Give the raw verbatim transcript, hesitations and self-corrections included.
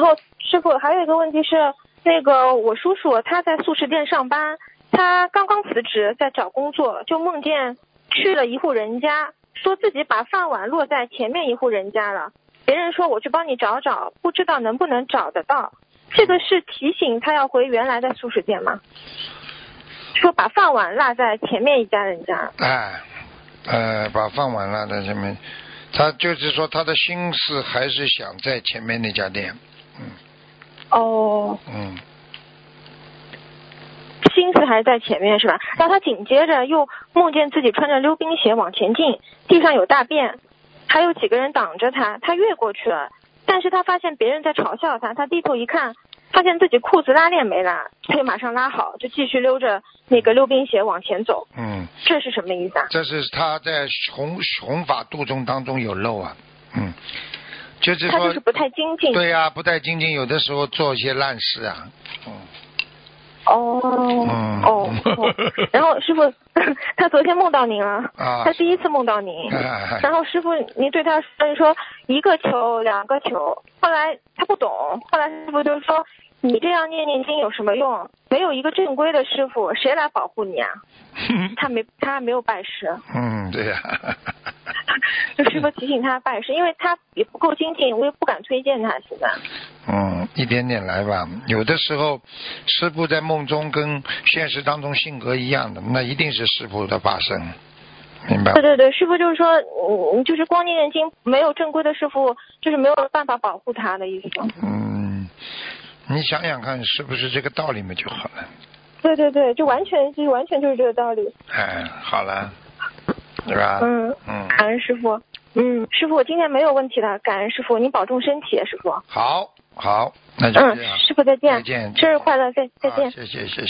然后师傅还有一个问题是，那个我叔叔他在素食店上班，他刚刚辞职在找工作，就梦见去了一户人家，说自己把饭碗落在前面一户人家了，别人说我去帮你找找，不知道能不能找得到。这个是提醒他要回原来的素食店吗？说把饭碗落在前面一家人家。 哎，呃，把饭碗落在前面，他就是说他的心思还是想在前面那家店。嗯。 哦。 嗯。 心思还是在前面是吧？然后他紧接着又梦见自己穿着溜冰鞋往前进，地上有大便，还有几个人挡着他，他越过去了，但是他发现别人在嘲笑他，他低头一看，发现自己裤子拉链没拉，他就马上拉好，就继续溜着那个溜冰鞋往前走。 嗯， 这是什么意思啊？ 这是他在弘弘法度众当中有漏啊。嗯，就是说他就是不太精进。 对呀、啊，不太精进，有的时候做一些烂事啊。嗯。 哦、嗯、哦哦，然后师傅，他昨天梦到您了，啊、他第一次梦到您，啊、然后师傅您对他说说一个球两个球，后来他不懂，后来师傅就说你这样念念经有什么用？没有一个正规的师傅，谁来保护你啊？他没他没有拜师。 嗯，对呀、啊。 就师傅提醒他拜师，因为他也不够精进，我也不敢推荐他现在。 嗯，一点点来吧。有的时候，师父在梦中跟现实当中性格一样的，那一定是师父的化身，明白？ 对对对，师父就是说，嗯，就是光念念经，没有正规的师父，就是没有办法保护他的意思。 嗯，你想想看，是不是这个道理嘛就好了？ 对对对，就完全就完全就是这个道理。 哎，好了，对吧？ 嗯嗯，感恩师父。嗯，师父，我今天没有问题了，感恩师父，您保重身体，师父。 好，好，那就这样。 嗯，师父再见。 再见。 生日快乐，再再见。 谢谢谢谢。